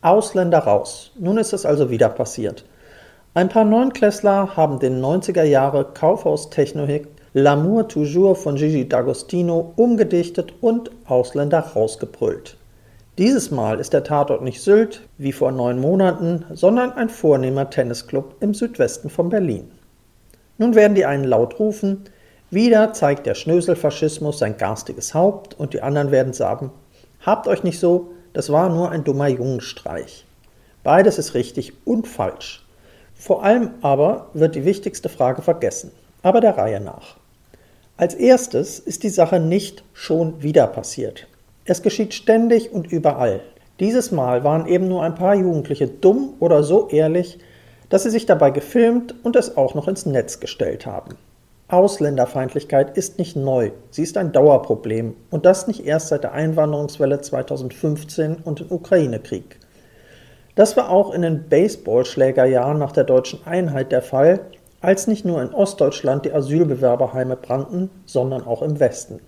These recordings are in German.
Ausländer raus. Nun ist es also wieder passiert. Ein paar Neunklässler haben den 90er-Jahre-Kaufhaus-Techno-Hit L'amour toujours von Gigi D'Agostino umgedichtet und Ausländer rausgebrüllt. Dieses Mal ist der Tatort nicht Sylt, wie vor 9 Monaten, sondern ein vornehmer Tennisclub im Südwesten von Berlin. Nun werden die einen laut rufen, wieder zeigt der Schnöselfaschismus sein garstiges Haupt und die anderen werden sagen, habt euch nicht so, das war nur ein dummer Jungenstreich. Beides ist richtig und falsch. Vor allem aber wird die wichtigste Frage vergessen, aber der Reihe nach. Als erstes ist die Sache nicht schon wieder passiert. Es geschieht ständig und überall. Dieses Mal waren eben nur ein paar Jugendliche dumm oder so ehrlich, dass sie sich dabei gefilmt und es auch noch ins Netz gestellt haben. Ausländerfeindlichkeit ist nicht neu, sie ist ein Dauerproblem und das nicht erst seit der Einwanderungswelle 2015 und dem Ukraine-Krieg. Das war auch in den Baseballschlägerjahren nach der deutschen Einheit der Fall, als nicht nur in Ostdeutschland die Asylbewerberheime brannten, sondern auch im Westen.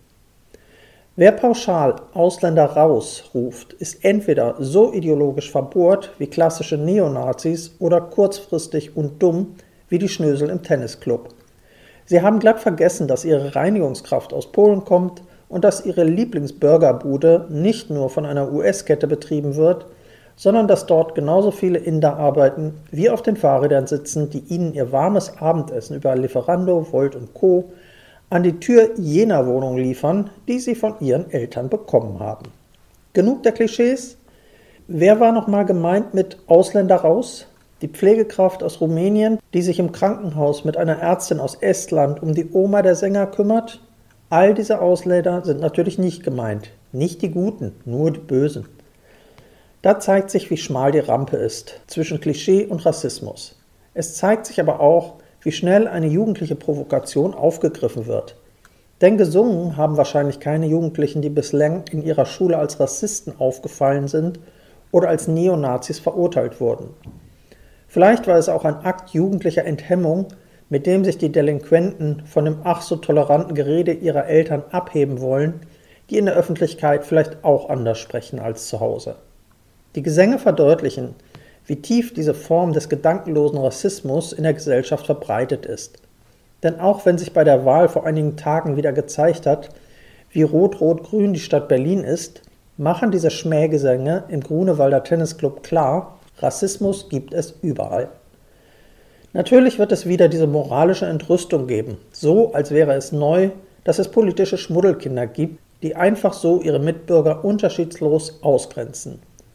Wer pauschal Ausländer raus ruft, ist entweder so ideologisch verbohrt wie klassische Neonazis oder kurzfristig und dumm wie die Schnösel im Tennisclub. Sie haben glatt vergessen, dass ihre Reinigungskraft aus Polen kommt und dass ihre Lieblingsburgerbude nicht nur von einer US-Kette betrieben wird, sondern dass dort genauso viele Inder arbeiten, wie auf den Fahrrädern sitzen, die ihnen ihr warmes Abendessen über Lieferando, Volt und Co. an die Tür jener Wohnung liefern, die sie von ihren Eltern bekommen haben. Genug der Klischees? Wer war nochmal gemeint mit Ausländer raus? Die Pflegekraft aus Rumänien, die sich im Krankenhaus mit einer Ärztin aus Estland um die Oma der Sänger kümmert? All diese Ausländer sind natürlich nicht gemeint. Nicht die Guten, nur die Bösen. Da zeigt sich, wie schmal die Rampe ist zwischen Klischee und Rassismus. Es zeigt sich aber auch, wie schnell eine jugendliche Provokation aufgegriffen wird. Denn gesungen haben wahrscheinlich keine Jugendlichen, die bislang in ihrer Schule als Rassisten aufgefallen sind oder als Neonazis verurteilt wurden. Vielleicht war es auch ein Akt jugendlicher Enthemmung, mit dem sich die Delinquenten von dem ach so toleranten Gerede ihrer Eltern abheben wollen, die in der Öffentlichkeit vielleicht auch anders sprechen als zu Hause. Die Gesänge verdeutlichen, wie tief diese Form des gedankenlosen Rassismus in der Gesellschaft verbreitet ist. Denn auch wenn sich bei der Wahl vor einigen Tagen wieder gezeigt hat, wie rot-rot-grün die Stadt Berlin ist, machen diese Schmähgesänge im Grunewalder Tennisclub klar, Rassismus gibt es überall. Natürlich wird es wieder diese moralische Entrüstung geben, so als wäre es neu, dass es politische Schmuddelkinder gibt, die einfach so ihre Mitbürger unterschiedslos ausgrenzen.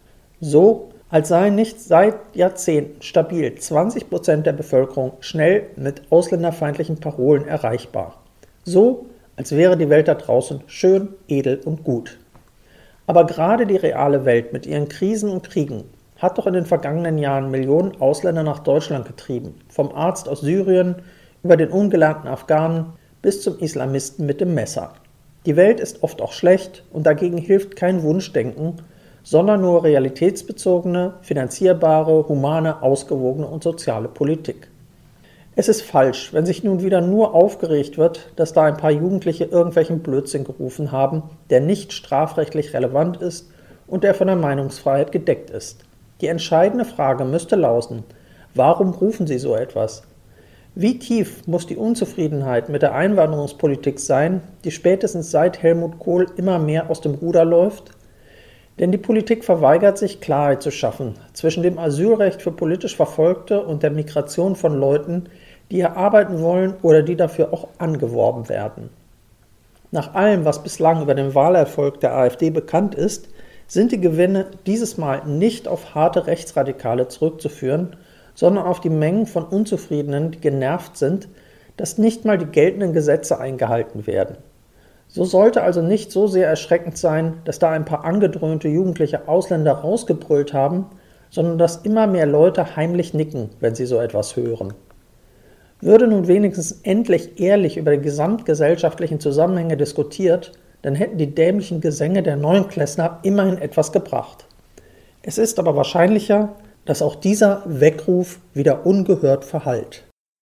So, als seien nicht seit Jahrzehnten stabil 20% der Bevölkerung schnell mit ausländerfeindlichen Parolen erreichbar. So, als wäre die Welt da draußen schön, edel und gut. Aber gerade die reale Welt mit ihren Krisen und Kriegen hat doch in den vergangenen Jahren Millionen Ausländer nach Deutschland getrieben, vom Arzt aus Syrien über den ungelernten Afghanen bis zum Islamisten mit dem Messer. Die Welt ist oft auch schlecht und dagegen hilft kein Wunschdenken, sondern nur realitätsbezogene, finanzierbare, humane, ausgewogene und soziale Politik. Es ist falsch, wenn sich nun wieder nur aufgeregt wird, dass da ein paar Jugendliche irgendwelchen Blödsinn gerufen haben, der nicht strafrechtlich relevant ist und der von der Meinungsfreiheit gedeckt ist. Die entscheidende Frage müsste lauten, warum rufen sie so etwas? Wie tief muss die Unzufriedenheit mit der Einwanderungspolitik sein, die spätestens seit Helmut Kohl immer mehr aus dem Ruder läuft? Denn die Politik verweigert sich, Klarheit zu schaffen zwischen dem Asylrecht für politisch Verfolgte und der Migration von Leuten, die hier arbeiten wollen oder die dafür auch angeworben werden. Nach allem, was bislang über den Wahlerfolg der AfD bekannt ist, sind die Gewinne dieses Mal nicht auf harte Rechtsradikale zurückzuführen, sondern auf die Mengen von Unzufriedenen, die genervt sind, dass nicht mal die geltenden Gesetze eingehalten werden. So sollte also nicht so sehr erschreckend sein, dass da ein paar angedröhnte jugendliche Ausländer rausgebrüllt haben, sondern dass immer mehr Leute heimlich nicken, wenn sie so etwas hören. Würde nun wenigstens endlich ehrlich über die gesamtgesellschaftlichen Zusammenhänge diskutiert, dann hätten die dämlichen Gesänge der Neunklässler immerhin etwas gebracht. Es ist aber wahrscheinlicher, dass auch dieser Weckruf wieder ungehört verhallt.